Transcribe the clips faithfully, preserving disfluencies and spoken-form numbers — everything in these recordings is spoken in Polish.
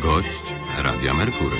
Gość Radia Merkury.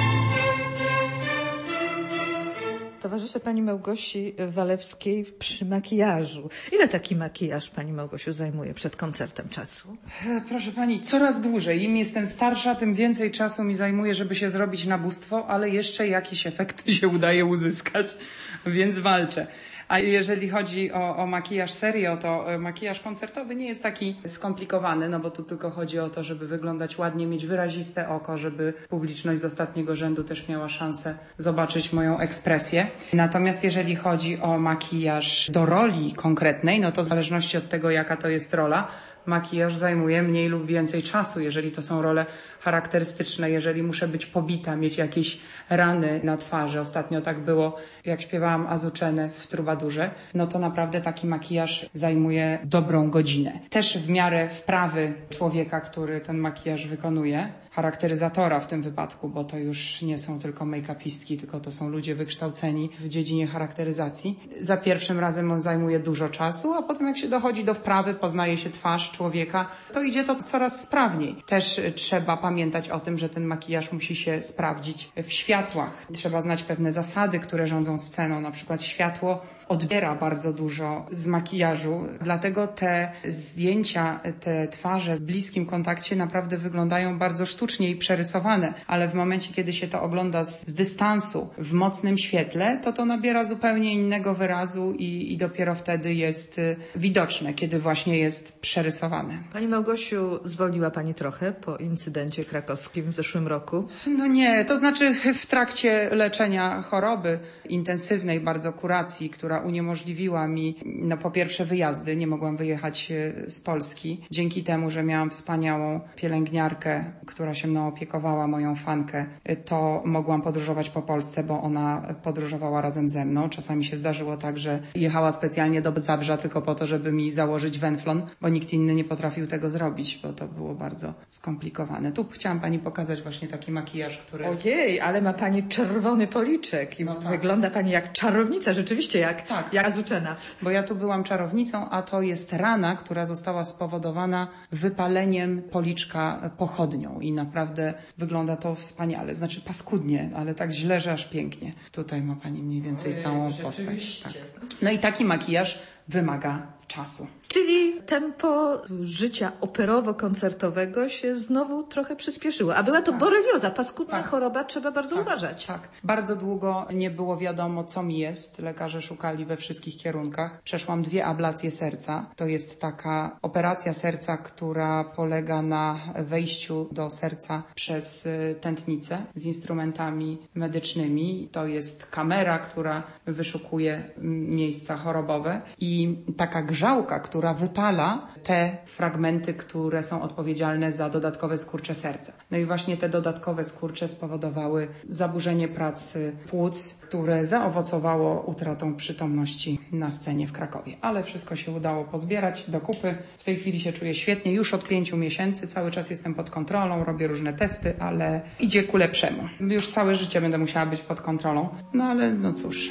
Towarzyszę pani Małgosi Walewskiej przy makijażu. Ile taki makijaż pani Małgosiu zajmuje przed koncertem czasu? Proszę pani, coraz dłużej. Im jestem starsza, tym więcej czasu mi zajmuje, żeby się zrobić nabóstwo, ale jeszcze jakieś efekty się udaje uzyskać, więc walczę. A jeżeli chodzi o, o makijaż serio, to makijaż koncertowy nie jest taki skomplikowany, no bo tu tylko chodzi o to, żeby wyglądać ładnie, mieć wyraziste oko, żeby publiczność z ostatniego rzędu też miała szansę zobaczyć moją ekspresję. Natomiast jeżeli chodzi o makijaż do roli konkretnej, no to w zależności od tego, jaka to jest rola, makijaż zajmuje mniej lub więcej czasu, jeżeli to są role charakterystyczne, jeżeli muszę być pobita, mieć jakieś rany na twarzy. Ostatnio tak było, jak śpiewałam Azucenę w Trubadurze, no to naprawdę taki makijaż zajmuje dobrą godzinę. Też w miarę wprawy człowieka, który ten makijaż wykonuje, charakteryzatora w tym wypadku, bo to już nie są tylko make-upistki, tylko to są ludzie wykształceni w dziedzinie charakteryzacji. Za pierwszym razem on zajmuje dużo czasu, a potem jak się dochodzi do wprawy, poznaje się twarz człowieka, to idzie to coraz sprawniej. Też trzeba pamiętać o tym, że ten makijaż musi się sprawdzić w światłach. Trzeba znać pewne zasady, które rządzą sceną. Na przykład światło odbiera bardzo dużo z makijażu, dlatego te zdjęcia, te twarze w bliskim kontakcie naprawdę wyglądają bardzo sztucznie i przerysowane, ale w momencie, kiedy się to ogląda z, z dystansu, w mocnym świetle, to to nabiera zupełnie innego wyrazu i, i dopiero wtedy jest widoczne, kiedy właśnie jest przerysowane. Pani Małgosiu, zwolniła pani trochę po incydencie krakowskim w zeszłym roku? No nie, to znaczy w trakcie leczenia choroby intensywnej bardzo kuracji, która uniemożliwiła mi, no po pierwsze wyjazdy, nie mogłam wyjechać z Polski. Dzięki temu, że miałam wspaniałą pielęgniarkę, która się mną opiekowała, moją fankę, to mogłam podróżować po Polsce, bo ona podróżowała razem ze mną. Czasami się zdarzyło tak, że jechała specjalnie do Zabrza tylko po to, żeby mi założyć wenflon, bo nikt inny nie potrafił tego zrobić, bo to było bardzo skomplikowane. Tu chciałam pani pokazać właśnie taki makijaż, który... Ojej, ale ma pani czerwony policzek i no tak. Wygląda pani jak czarownica, rzeczywiście jak, tak. jak Azucena. Bo ja tu byłam czarownicą, a to jest rana, która została spowodowana wypaleniem policzka pochodnią i naprawdę wygląda to wspaniale. Znaczy paskudnie, ale tak źle, że aż pięknie. Tutaj ma pani mniej więcej Ojej, całą postać. Tak. No i taki makijaż wymaga czasu. Czyli tempo życia operowo-koncertowego się znowu trochę przyspieszyło. A była to tak. borelioza, paskudna tak. choroba, trzeba bardzo tak, uważać. Tak, bardzo długo nie było wiadomo, co mi jest. Lekarze szukali we wszystkich kierunkach. Przeszłam dwie ablacje serca. To jest taka operacja serca, która polega na wejściu do serca przez tętnicę z instrumentami medycznymi. To jest kamera, która wyszukuje miejsca chorobowe i taka grzałka, która wypala te fragmenty, które są odpowiedzialne za dodatkowe skurcze serca. No i właśnie te dodatkowe skurcze spowodowały zaburzenie pracy płuc, które zaowocowało utratą przytomności na scenie w Krakowie. Ale wszystko się udało pozbierać do kupy. W tej chwili się czuję świetnie. Już od pięciu miesięcy cały czas jestem pod kontrolą, robię różne testy, ale idzie ku lepszemu. Już całe życie będę musiała być pod kontrolą. No ale no cóż...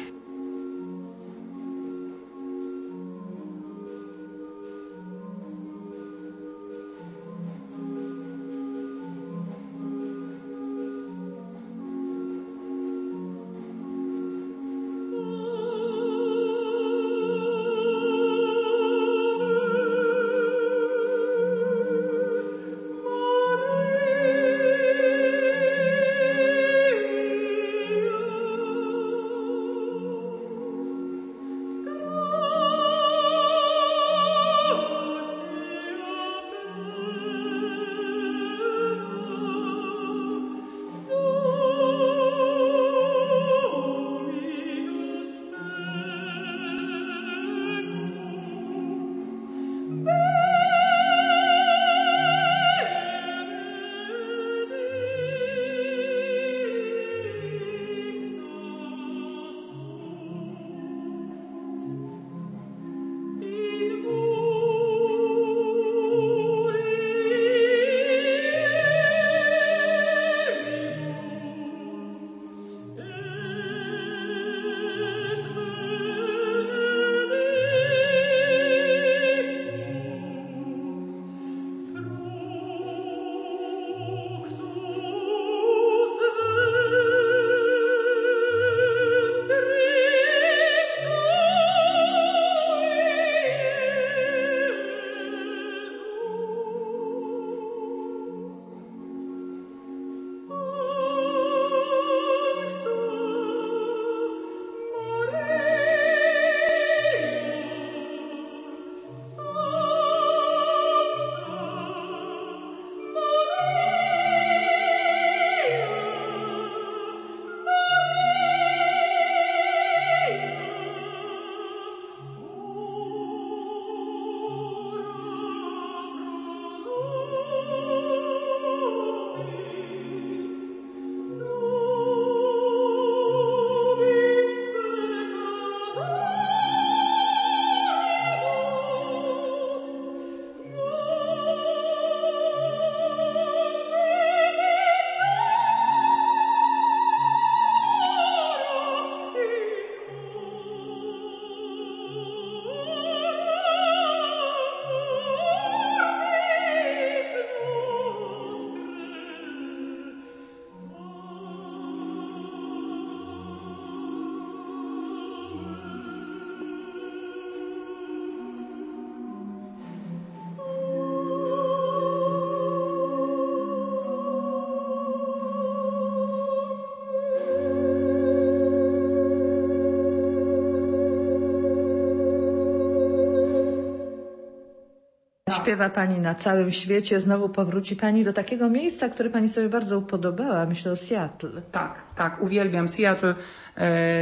Śpiewa pani na całym świecie, znowu powróci pani do takiego miejsca, które pani sobie bardzo upodobała, myślę o Seattle. Tak, tak, uwielbiam Seattle yy,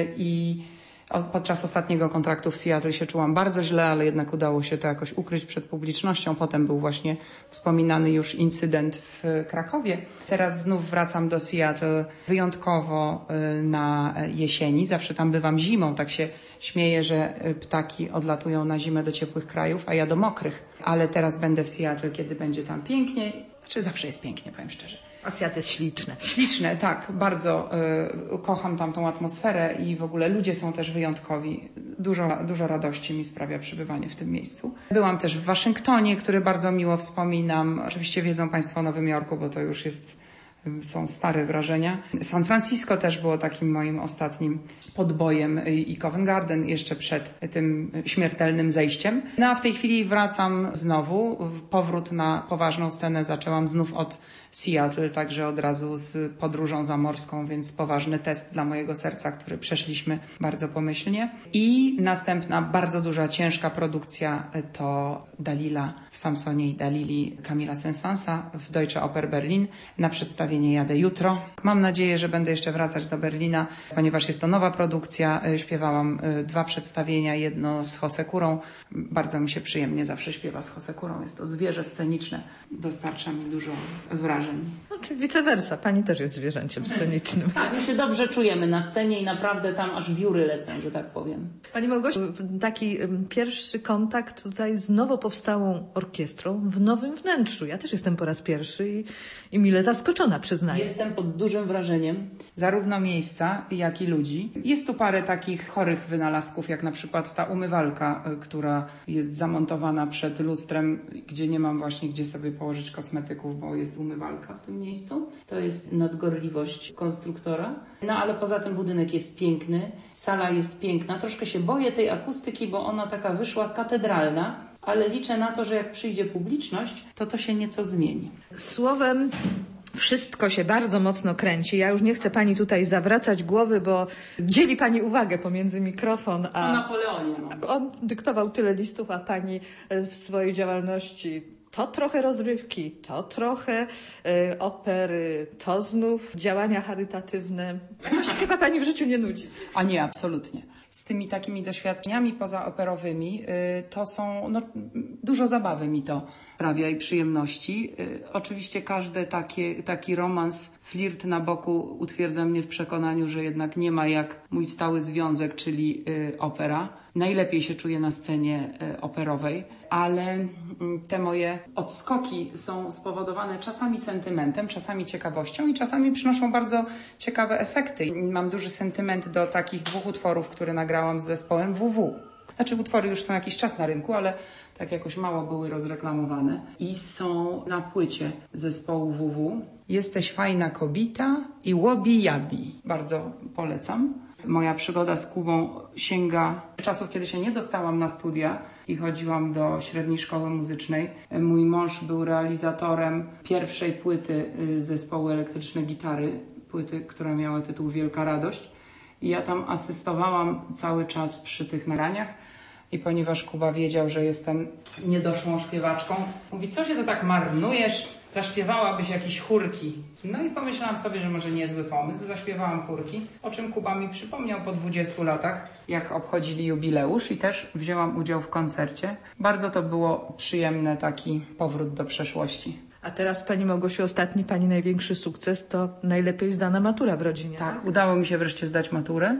i podczas ostatniego kontraktu w Seattle się czułam bardzo źle, ale jednak udało się to jakoś ukryć przed publicznością. Potem był właśnie wspominany już incydent w Krakowie. Teraz znów wracam do Seattle wyjątkowo na jesieni. Zawsze tam bywam zimą, tak się śmieję, że ptaki odlatują na zimę do ciepłych krajów, a ja do mokrych. Ale teraz będę w Seattle, kiedy będzie tam pięknie. Znaczy zawsze jest pięknie, powiem szczerze. A Seattle jest śliczne. Śliczne, tak. Bardzo y, kocham tam tą atmosferę i w ogóle ludzie są też wyjątkowi. Dużo, dużo radości mi sprawia przebywanie w tym miejscu. Byłam też w Waszyngtonie, który bardzo miło wspominam. Oczywiście wiedzą Państwo o Nowym Jorku, bo to już jest, są stare wrażenia. San Francisco też było takim moim ostatnim podbojem i Covent Garden jeszcze przed tym śmiertelnym zejściem. No a w tej chwili wracam znowu. Powrót na poważną scenę zaczęłam znów od Seattle, także od razu z podróżą zamorską, więc poważny test dla mojego serca, który przeszliśmy bardzo pomyślnie. I następna bardzo duża, ciężka produkcja to Dalila w Samsonie i Dalili Kamila Saint-Saënsa w Deutsche Oper Berlin. Na przedstawienie jadę jutro. Mam nadzieję, że będę jeszcze wracać do Berlina, ponieważ jest to nowa produkcja. Śpiewałam dwa przedstawienia, jedno z Hosekurą. Bardzo mi się przyjemnie zawsze śpiewa z Hosekurą. Jest to zwierzę sceniczne. Dostarcza mi dużo wrażeń. No, czy vice versa. Pani też jest zwierzęciem scenicznym. Tak, my się dobrze czujemy na scenie i naprawdę tam aż wióry lecą, że tak powiem. Pani Małgosiu, taki pierwszy kontakt tutaj z nowo powstałą orkiestrą w nowym wnętrzu. Ja też jestem po raz pierwszy i, i mile zaskoczona, przyznaję. Jestem pod dużym wrażeniem. Zarówno miejsca, jak i ludzi. Jest tu parę takich chorych wynalazków, jak na przykład ta umywalka, która jest zamontowana przed lustrem, gdzie nie mam właśnie gdzie sobie położyć kosmetyków, bo jest umywalka w tym miejscu. To jest nadgorliwość konstruktora. No ale poza tym budynek jest piękny, sala jest piękna. Troszkę się boję tej akustyki, bo ona taka wyszła katedralna, ale liczę na to, że jak przyjdzie publiczność, to to się nieco zmieni. Słowem, wszystko się bardzo mocno kręci. Ja już nie chcę pani tutaj zawracać głowy, bo dzieli pani uwagę pomiędzy mikrofon a... O Napoleonie mam. On dyktował tyle listów, a pani w swojej działalności to trochę rozrywki, to trochę y, opery, to znów działania charytatywne. Jakoś chyba pani w życiu nie nudzi. A nie, absolutnie. Z tymi takimi doświadczeniami pozaoperowymi y, to są, no, dużo zabawy mi to sprawia i przyjemności. Y, oczywiście każdy takie, taki romans, flirt na boku utwierdza mnie w przekonaniu, że jednak nie ma jak mój stały związek, czyli y, opera. Najlepiej się czuję na scenie y, operowej, ale y, te moje odskoki są spowodowane czasami sentymentem, czasami ciekawością i czasami przynoszą bardzo ciekawe efekty. Mam duży sentyment do takich dwóch utworów, które nagrałam z zespołem W W. Znaczy utwory już są jakiś czas na rynku, ale tak jakoś mało były rozreklamowane i są na płycie zespołu W W. Jesteś fajna kobita i Łobi Jabi. Bardzo polecam. Moja przygoda z Kubą sięga czasów, kiedy się nie dostałam na studia i chodziłam do średniej szkoły muzycznej. Mój mąż był realizatorem pierwszej płyty zespołu Elektryczne Gitary, płyty, która miała tytuł Wielka Radość. I ja tam asystowałam cały czas przy tych nagraniach. I ponieważ Kuba wiedział, że jestem niedoszłą śpiewaczką, mówi, co się to tak marnujesz? Zaśpiewałabyś jakieś chórki. No i pomyślałam sobie, że może niezły pomysł. Zaśpiewałam chórki, o czym Kuba mi przypomniał po dwudziestu latach, jak obchodzili jubileusz i też wzięłam udział w koncercie. Bardzo to było przyjemne, taki powrót do przeszłości. A teraz, pani Małgosiu, ostatni pani największy sukces to najlepiej zdana matura w rodzinie. Tak, tak? Udało mi się wreszcie zdać maturę.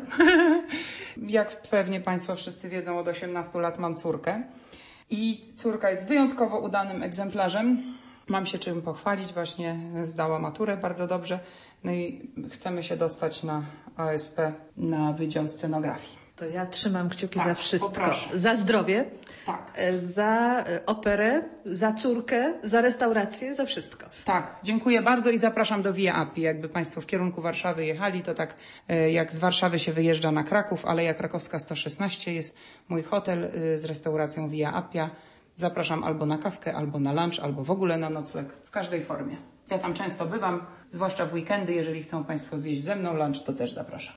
Jak pewnie Państwo wszyscy wiedzą, od osiemnastu lat mam córkę. I córka jest wyjątkowo udanym egzemplarzem. Mam się czym pochwalić, właśnie zdała maturę bardzo dobrze. No i chcemy się dostać na A S P, na Wydział Scenografii. To ja trzymam kciuki tak, za wszystko. Poproszę. Za zdrowie, tak. za operę, za córkę, za restaurację, za wszystko. Tak, dziękuję bardzo i zapraszam do Via Appii. Jakby Państwo w kierunku Warszawy jechali, to tak jak z Warszawy się wyjeżdża na Kraków, Aleja Krakowska sto szesnaście jest mój hotel z restauracją Via Appia. Zapraszam albo na kawkę, albo na lunch, albo w ogóle na nocleg, w każdej formie. Ja tam często bywam, zwłaszcza w weekendy, jeżeli chcą Państwo zjeść ze mną lunch, to też zapraszam.